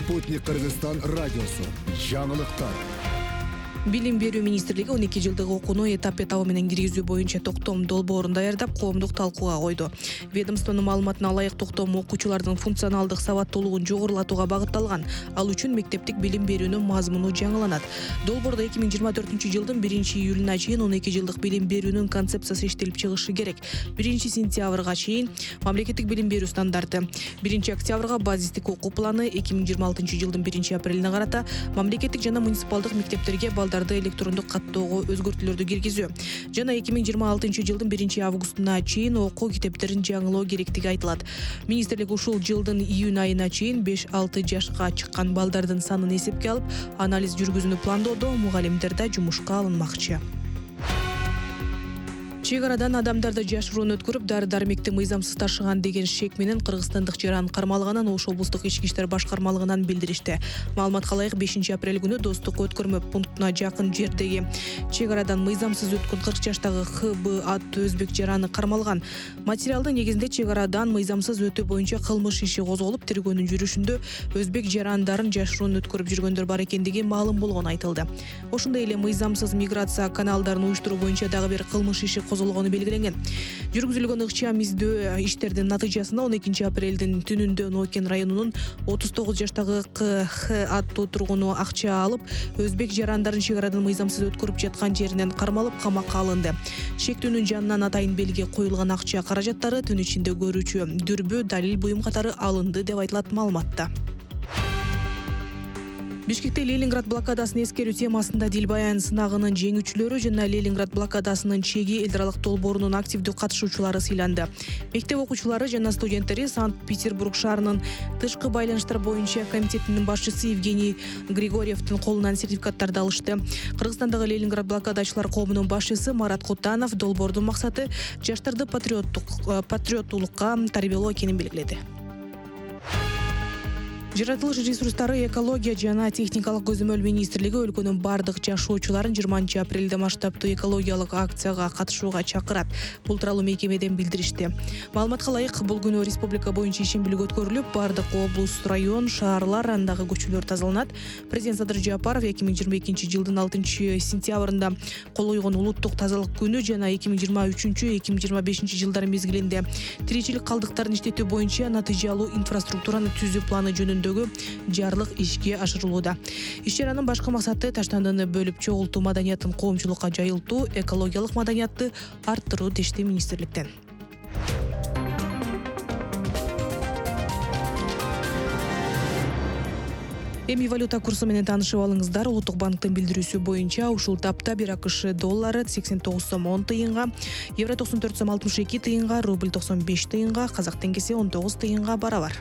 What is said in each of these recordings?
Спутник Кыргызстан радиосу. Жаңылыктар. Билим берүү министрлиги 12 жылдык окууну этап менен киргизүү боюнча токтом долбоорун даярдап, коомдук талкууга койду. Ведомствонун маалыматына ылайык токтом окуучулардын функционалдык сабаттуулугун жогорулатууга багытталган. Ал үчүн мектептик билим берүүнүн мазмуну жаңыланат. Долбоордо 2024 жылдын 1-июлуна чейин 12 жылдык билим берүүнүн концепциясы иштелип чыгышы керек. 1-сентябрга чейин мамлекеттик билим берүү стандарты, 1-октябрга базистик окуу планы, 2026 жылдын 1-апрелине карата мамлекеттик жана муниципалдык мектептерге балдарды электрондук каттоого өзгөртүүлөрдү киргизүү жана 2026 жылдын 1-августуна чейин окуу китептерин жаңылоо керектиги айтылат. Министрлик ушул жылдын июнь айына чейин 5-6 жашка чыккан балдардын санын эсепке алып, анализ жүргүзүүнү пландоодо, мугалимдер да жумушка алынмакчы. Чек арадан адамдарды жашыруун өткөрүп, дары-дармекти мыйзамсыз ташыган деген шек менен кыргызстандык жаран кармалганын Ош облустук ички иштер башкармалыгынан билдиришти. Маалыматка ылайык 5-апрель күнү Достук өткөрмө пунктуна жакын жердеги чек арадан мыйзамсыз өткөн 40 жаштагы ХБ аттуу өзбек жараны кармалган. Материалдын негизинде чек арадан мыйзамсыз өтүү боюнча кылмыш иши козголуп, тергөөнүн жүрүшүндө өзбек жарандарын жашыруун өткөрүп жүргөндөр бар экендиги маалым болгону айтылды. Ошондой эле мыйзамсыз миграция каналдарын уюштуруу боюнча дагы бир кылмыш иши козголгону белгиленген. Жүргүзүлгөн ыкчам издөө иштердин натыйжасында 12 апрелдин түнүндө Нокен районунун 39 жаштагы КХ аттуу тургуну акча алып, өзбек жарандарын чек арадан мыйзамсыз өткөрүп жаткан жеринен кармалып, камакка алынды. Шектүүнүн жанынан атайын белги коюлган акча каражаттары, түн ичинде көрүүчү дүрбү, далил, буюм катары алынды деп айтылат маалыматта. Бишкекте Ленинград блокадасын эскерүү темасында дил-баян сынагынын жеңүүчүлөрү жана Ленинград блокадасынын чеги эл аралык долбоорунун активдүү катышуучулары сыйланды. Мектеп окуучулары жана студенттери Санкт-Петербург шаарынын тышкы байланыштар боюнча комитетинин башчысы Евгений Григорьевдин колунан сертификаттарды алышты. Кыргызстандагы Ленинград блокадачылар коомунун башчысы Марат Кутанов долбоордун максаты жаштарды патриоттуулукка тарбиялоо экенин белгиледи. Жаратылыш ресурстары, экология жана техникалык көзөмөл министрлиги өлкөнүн бардык жашоочуларын 20 апрелде масштабтуу экологиялык акцияга катышууга чакырат. Бул тууралуу мекемеден билдиришти. Маалыматка ылайык, бул күнү республика боюнча ишембилик өткөрүлүп, бардык облус, район, шаарлар, андагы көчөлөр тазаланат. Президент Садыр Жапаров 2022 жылдын 6 сентябрында кол койгон улуттук тазалык күнү жана 2023-2025 жылдар мезгилинде тиричилик калдыктарын иштетүү боюнча натыйжалуу инфраструктураны түзүү планы жөнүндө жарлык ишке ашырылууда. Иш-чаранын башкы максаты таштандыны бөлүп чогултуу маданиятын коомчулукка жайылтуу, экологиялык маданиятты арттыруу дешти министрликтен. Эми валюта курсу менен таанышып алыңыздар. Улуттук банктын билдирүүсү боюнча ушул тапта бир АКШ доллары 89 сом 10 тыйынга, евро 94 сом 62 тыйынга, рубль 95 тыйынга, казак теңгеси 19 тыйынга барабар.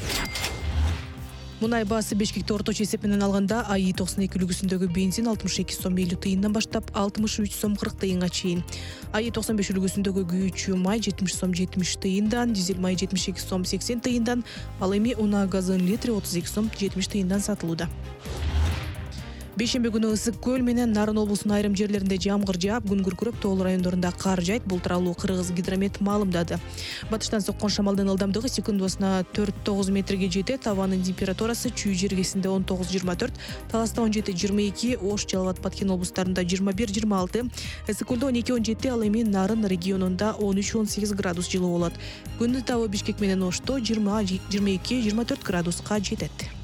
Мунай баасы Бишкекте орточо эсеп менен алганда АИ 92 үлгүсүндөгү бензин 62 сом 50 тыйындан баштап 63 сом 40 тыйынга чейин. АИ 95 үлгүсүндөгү күйүүчү май 70 сом 70 тыйындан, дизель май 72 сом 80 тыйындан, ал эми унаа газынын литри 32 сом 70 тыйындан сатылууда. Бейшемби күнү Ысык көл менен Нарын облусунун айрым жерлеринде жамгыр жаап, күн күркүрөп, тоолуу райондорунда кар жайт. Бул тууралуу Кыргыз гидромет маалымдады. Батыштан соккон шамалдын ылдамдыгы секундасына 4-9 метрге жетет. Абанын температурасы Чүй жергесинде 19-24, Таласта 17-22, Ош, Жалал Абад, Баткен облустарында 21-26, Ысык көлдө 12-17, ал эми Нарын регионунда 13-18 градус жылуу болот. Күндүн табы Бишкек менен Ошто 20-22-24 градуска жетет.